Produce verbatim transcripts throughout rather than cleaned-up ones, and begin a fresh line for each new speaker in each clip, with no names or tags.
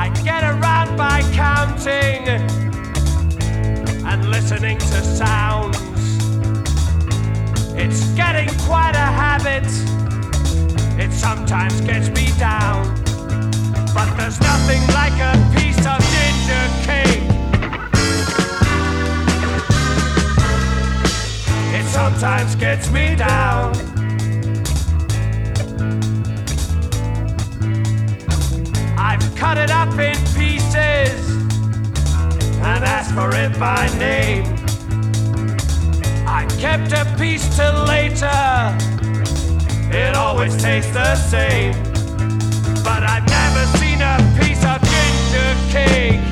I get around by counting and listening to sounds. It's getting quite a habit. It sometimes gets me down. But there's nothing like a piece of ginger cake. It sometimes gets me down. I've cut it up in pieces and asked for it by name. I kept a piece till later. It always tastes the same. But I've never seen a piece of ginger cake.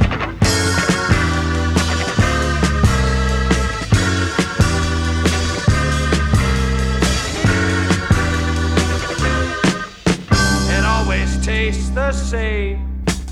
It always tastes the same.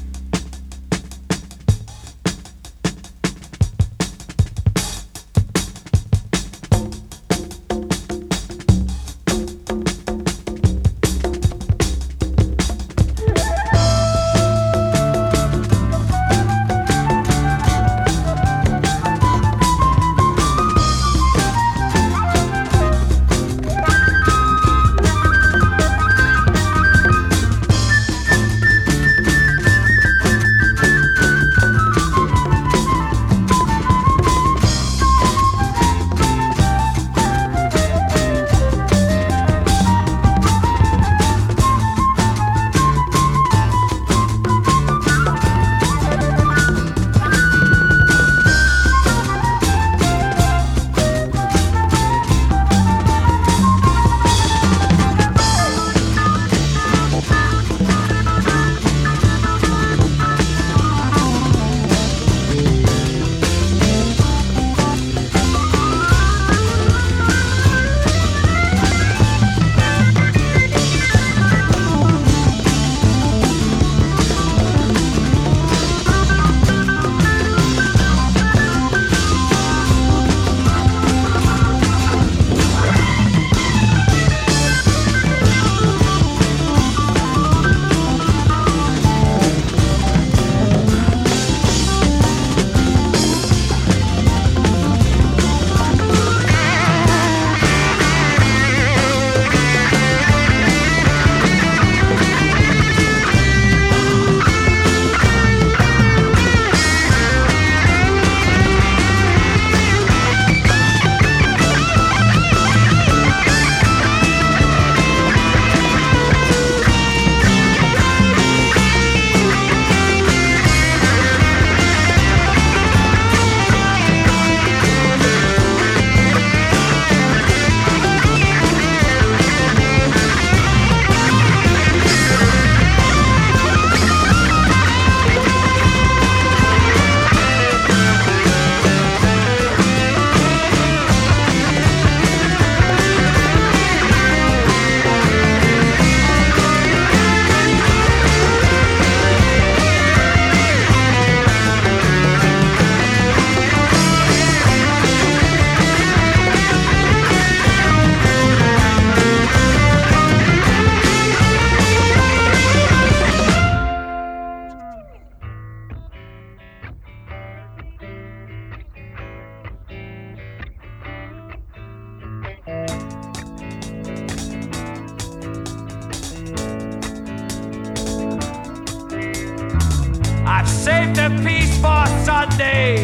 Saved a piece for Sunday,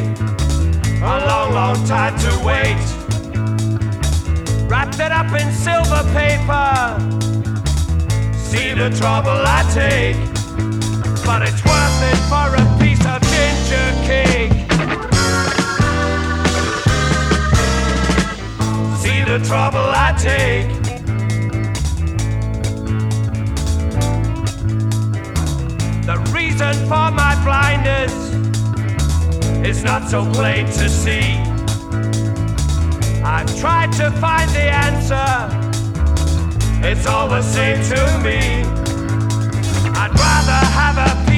a long, long time to wait. Wrapped it up in silver paper, see the trouble I take. But it's worth it for a piece of ginger cake. See the trouble I take. The reason for my blindness is not so plain to see. I've tried to find the answer, it's all the same to me. I'd rather have a